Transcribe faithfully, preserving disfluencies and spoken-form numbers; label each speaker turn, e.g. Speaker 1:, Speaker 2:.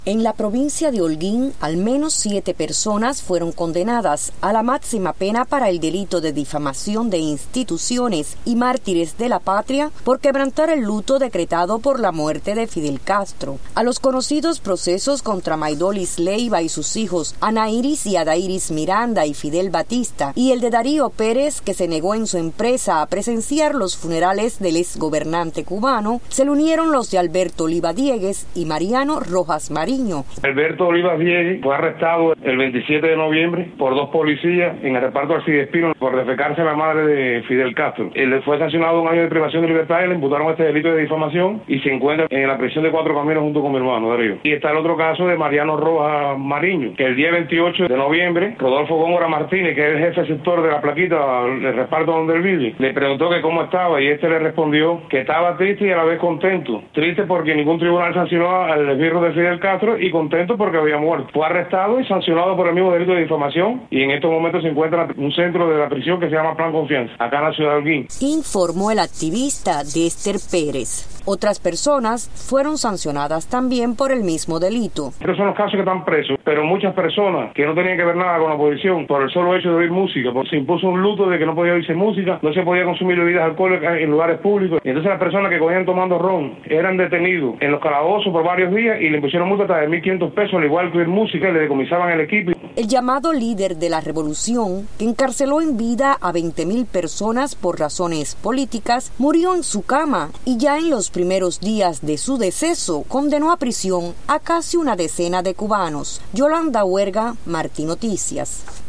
Speaker 1: En la provincia de Holguín, al menos siete personas fueron condenadas a la máxima pena para el delito de difamación de instituciones y mártires de la patria por quebrantar el luto decretado por la muerte de Fidel Castro. A los conocidos procesos contra Maidolis Leiva y sus hijos Anairis y Adairis Miranda y Fidel Batista, y el de Darío Pérez, que se negó en su empresa a presenciar los funerales del exgobernante cubano, se le unieron los de Alberto Oliva Diegues y Mariano Rojas Marín.
Speaker 2: Alberto Olivas Diegues fue arrestado el veintisiete de noviembre por dos policías en el reparto Alcides Pino por defecarse a la madre de Fidel Castro. Él fue sancionado un año de privación de libertad y le imputaron este delito de difamación y se encuentra en la prisión de Cuatro Caminos junto con mi hermano Darío. Y está el otro caso de Mariano Rojas Mariño, que el día veintiocho de noviembre, Rodolfo Góngora Martínez, que es el jefe sector de la plaquita del reparto donde él vive, le preguntó que cómo estaba y este le respondió que estaba triste y a la vez contento. Triste porque ningún tribunal sancionó al esbirro de Fidel Castro y contento porque había muerto. Fue arrestado y sancionado por el mismo delito de difamación y en estos momentos se encuentra en un centro de la prisión que se llama Plan Confianza, acá en la ciudad de Holguín.
Speaker 1: Informó el activista Dester Pérez. Otras personas fueron sancionadas también por el mismo delito.
Speaker 2: Estos son los casos que están presos, pero muchas personas que no tenían que ver nada con la oposición por el solo hecho de oír música, porque se impuso un luto de que no podía oírse música, no se podía consumir bebidas alcohólicas en lugares públicos. Y entonces las personas que cogían tomando ron eran detenidos en los calabozos por varios días y le impusieron multa hasta de mil quinientos pesos, al igual que oír música, y le decomisaban el equipo.
Speaker 1: El llamado líder de la revolución, que encarceló en vida a veinte mil personas por razones políticas, murió en su cama y ya en los primeros días de su deceso condenó a prisión a casi una decena de cubanos. Yolanda Huerga, Martí Noticias.